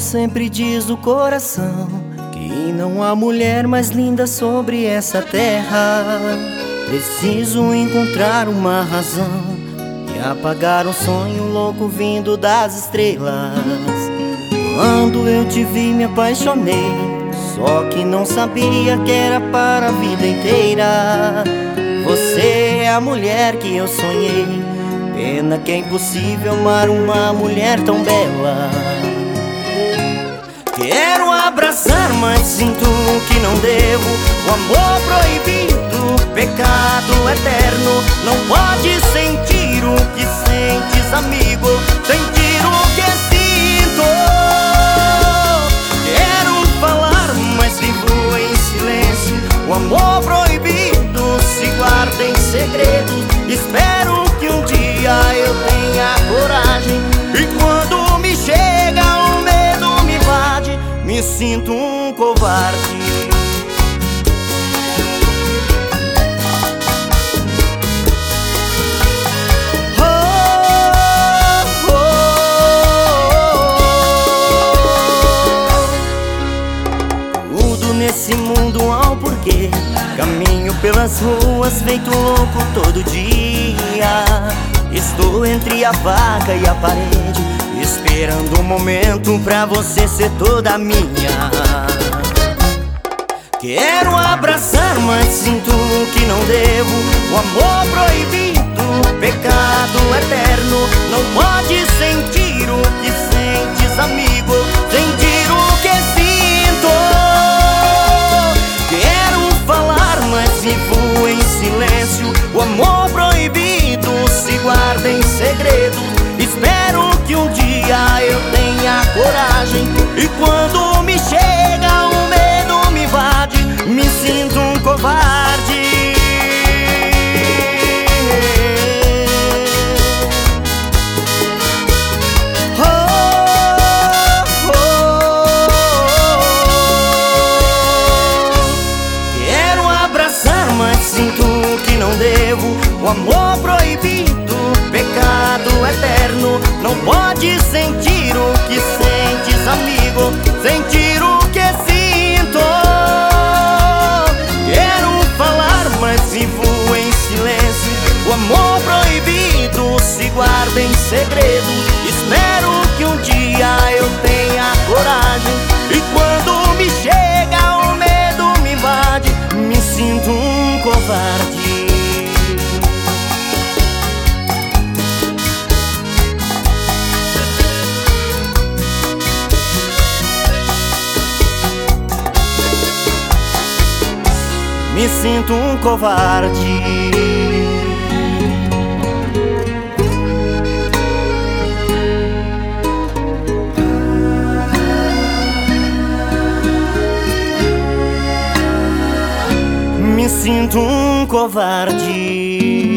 sempre diz o coração, que não há mulher mais linda sobre essa terra. Preciso encontrar uma razão e apagar um sonho louco vindo das estrelas. Quando eu te vi me apaixonei, só que não sabia que era para a vida inteira. Você é a mulher que eu sonhei, pena que é impossível amar uma mulher tão bela. Quero abraçar, mas sinto que não devo. O amor proibido, pecado eterno. Não pode sentir o que sentes, amigo, sentir o que sinto. Quero falar, mas vivo em silêncio. O amor proibido se guarda em segredo. Espero que um dia eu tenha coragem, e quando me chega o medo me invade, me sinto um covarde. Tudo nesse mundo há um porquê. Caminho pelas ruas feito louco todo dia. Estou entre a vaca e a parede, esperando um momento pra você ser toda minha. Quero abraçar, mas sinto que não devo. O amor proibido, pecado eterno. Não pode sentir o que sentes, amigo, sentir o que sinto. Quero falar, mas vivo em silêncio. O amor proibido se guarda em segredo. Espero que um dia eu tenha coragem, e quando me chega o medo me invade, me sinto um covarde. Quero abraçar, mas sinto que não devo. O amor proibido, pecado eterno. Não pode sentir o que sentes, amigo, sentir o que sinto. Quero falar, mas vivo em silêncio. O amor proibido se guarda em segredo. Espero que um dia eu tenha coragem, e quando me chega o medo me invade, me sinto um covarde. Me sinto um covarde. Me sinto um covarde.